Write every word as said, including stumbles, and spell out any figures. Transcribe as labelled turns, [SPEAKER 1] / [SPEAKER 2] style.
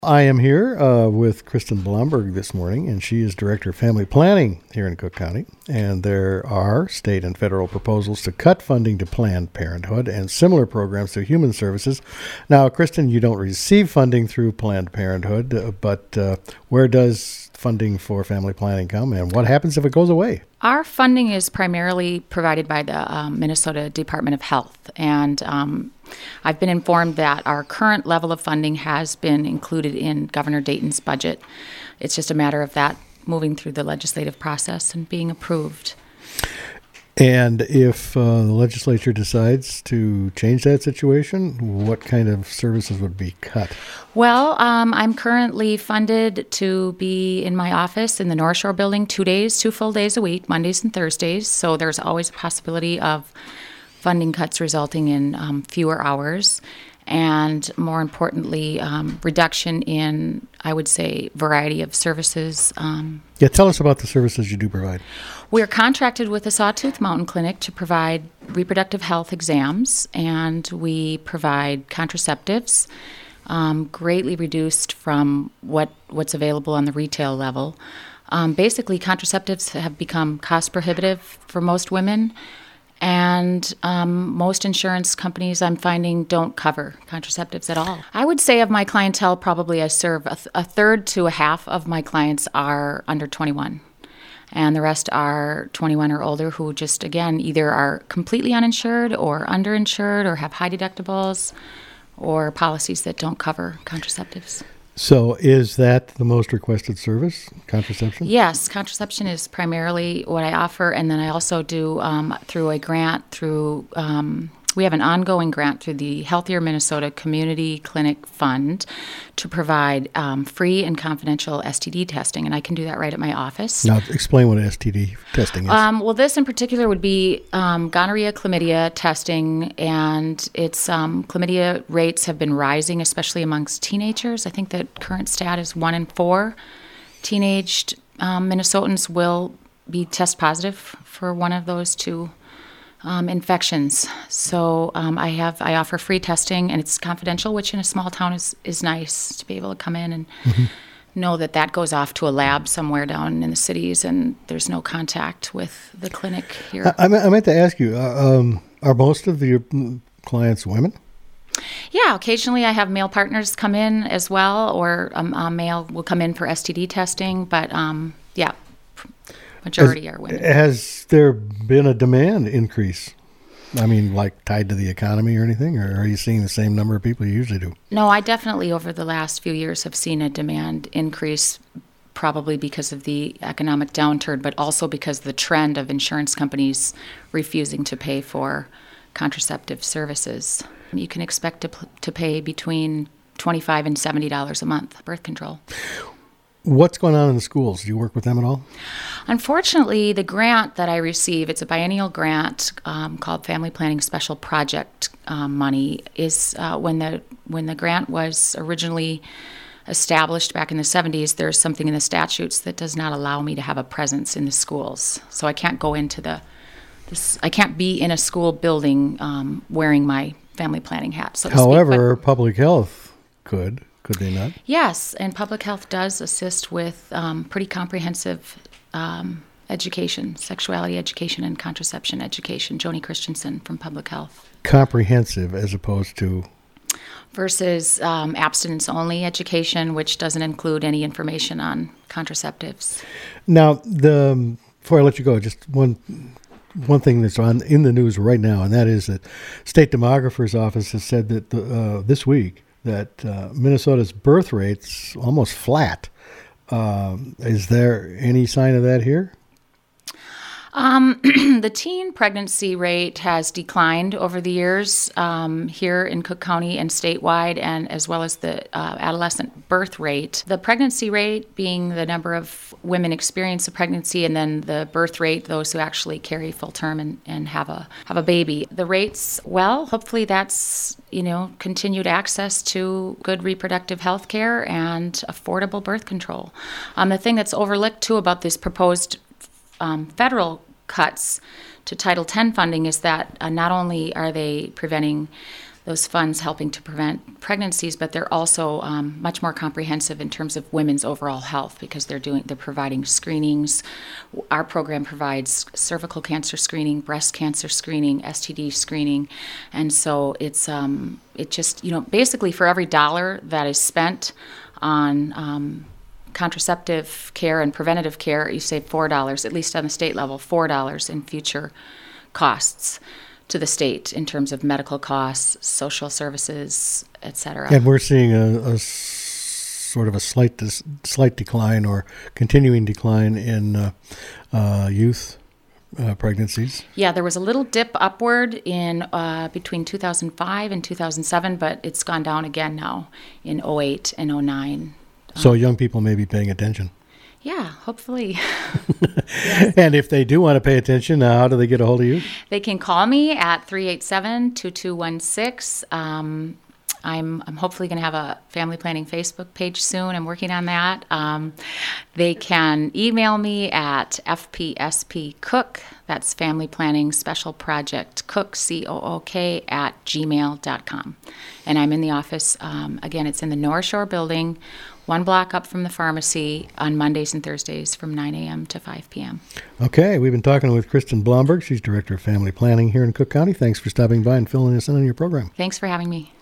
[SPEAKER 1] I am here uh, with Kristen Blomberg this morning, and she is Director of Family Planning here in Cook County. And there are state and federal proposals to cut funding to Planned Parenthood and similar programs to Human Services. Now, Kristen, you don't receive funding through Planned Parenthood, uh, but uh, where does funding for family planning come, and what happens if it goes away?
[SPEAKER 2] Our funding is primarily provided by the um, Minnesota Department of Health, and um, I've been informed that our current level of funding has been included in Governor Dayton's budget. It's just a matter of that moving through the legislative process and being approved.
[SPEAKER 1] And if uh, the legislature decides to change that situation, what kind of services would be cut?
[SPEAKER 2] Well, um, I'm currently funded to be in my office in the North Shore building two days, two full days a week, Mondays and Thursdays. So there's always a possibility of funding cuts resulting in um, fewer hours and, more importantly, um, reduction in, I would say, variety of services. Um,
[SPEAKER 1] yeah, tell us about the services you do provide.
[SPEAKER 2] We're contracted with the Sawtooth Mountain Clinic to provide reproductive health exams, and we provide contraceptives, um, greatly reduced from what, what's available on the retail level. Um, basically, contraceptives have become cost prohibitive for most women, and um, most insurance companies, I'm finding, don't cover contraceptives at all. I would say of my clientele, probably I serve a, th- a third to a half of my clients are under twenty-one. And the rest are twenty-one or older who just, again, either are completely uninsured or underinsured or have high deductibles or policies that don't cover contraceptives.
[SPEAKER 1] So is that the most requested service, contraception?
[SPEAKER 2] Yes, contraception is primarily what I offer. And then I also do um, through a grant through... Um, We have an ongoing grant through the Healthier Minnesota Community Clinic Fund to provide um, free and confidential S T D testing, and I can do that right at my office.
[SPEAKER 1] Now, explain what S T D testing is.
[SPEAKER 2] Um, well, this in particular would be um, gonorrhea, chlamydia testing, and its um, chlamydia rates have been rising, especially amongst teenagers. I think the current stat is one in four teenaged um, Minnesotans will be test positive for one of those two Um, infections. So um, I have I offer free testing, and it's confidential, which in a small town is, is nice to be able to come in and mm-hmm. know that that goes off to a lab somewhere down in the cities, and there's no contact with the clinic here.
[SPEAKER 1] I, I meant to ask you, uh, um, are most of your clients women?
[SPEAKER 2] Yeah, occasionally I have male partners come in as well, or um, a male will come in for S T D testing, but um, yeah. Majority
[SPEAKER 1] has,
[SPEAKER 2] are women.
[SPEAKER 1] Has there been a demand increase? I mean, like tied to the economy or anything, or are you seeing the same number of people you usually do?
[SPEAKER 2] No, I definitely over the last few years have seen a demand increase, probably because of the economic downturn, but also because of the trend of insurance companies refusing to pay for contraceptive services. You can expect to, to pay between twenty-five dollars and seventy dollars a month birth control.
[SPEAKER 1] What's going on in the schools? Do you work with them at all?
[SPEAKER 2] Unfortunately, the grant that I receive, it's a biennial grant um, called Family Planning Special Project um, money, is uh, when the when the grant was originally established back in the seventies, there's something in the statutes that does not allow me to have a presence in the schools. So I can't go into the, this, I can't be in a school building um, wearing my family planning hat, so to
[SPEAKER 1] However,
[SPEAKER 2] speak.
[SPEAKER 1] public health could. Could they not?
[SPEAKER 2] Yes, and public health does assist with um, pretty comprehensive um, education, sexuality education and contraception education. Joni Christensen from Public Health.
[SPEAKER 1] Comprehensive as opposed to?
[SPEAKER 2] Versus um, abstinence-only education, which doesn't include any information on contraceptives.
[SPEAKER 1] Now, the before I let you go, just one one thing that's on in the news right now, and that is that State Demographer's Office has said that the, uh, this week that uh, Minnesota's birth rate's almost flat. Um, is there any sign of that here?
[SPEAKER 2] Um, the teen pregnancy rate has declined over the years um, here in Cook County and statewide, and as well as the uh, adolescent birth rate. The pregnancy rate being the number of women experience a pregnancy, and then the birth rate, those who actually carry full term and, and have a have a baby. The rates, well, hopefully that's, you know, continued access to good reproductive health care and affordable birth control. Um, the thing that's overlooked, too, about this proposed Um, federal cuts to Title ten funding is that uh, not only are they preventing those funds helping to prevent pregnancies, but they're also um, much more comprehensive in terms of women's overall health because they're doing they're providing screenings. Our program provides cervical cancer screening, breast cancer screening, S T D screening, and so it's um, it just you know basically for every dollar that is spent on um, contraceptive care and preventative care, you save four dollars, at least on the state level, four dollars in future costs to the state in terms of medical costs, social services, et cetera.
[SPEAKER 1] And we're seeing a, a sort of a slight dis, slight decline or continuing decline in uh, uh, youth uh, pregnancies.
[SPEAKER 2] Yeah, there was a little dip upward in uh, between two thousand five and two thousand seven, but it's gone down again now in oh eight and oh nine.
[SPEAKER 1] So um, young people may be paying attention.
[SPEAKER 2] Yeah, hopefully.
[SPEAKER 1] Yes. And if they do want to pay attention, uh, how do they get a hold of you?
[SPEAKER 2] They can call me at three eight seven, two two one six. Um, I'm, I'm hopefully going to have a family planning Facebook page soon. I'm working on that. Um, they can email me at F P S P Cook, that's Family Planning Special Project Cook, C O O K, at gmail dot com. And I'm in the office. Um, again, it's in the North Shore building, one block up from the pharmacy on Mondays and Thursdays from nine a.m. to five p.m.
[SPEAKER 1] Okay, we've been talking with Kristen Blomberg. She's Director of Family Planning here in Cook County. Thanks for stopping by and filling us in on your program.
[SPEAKER 2] Thanks for having me.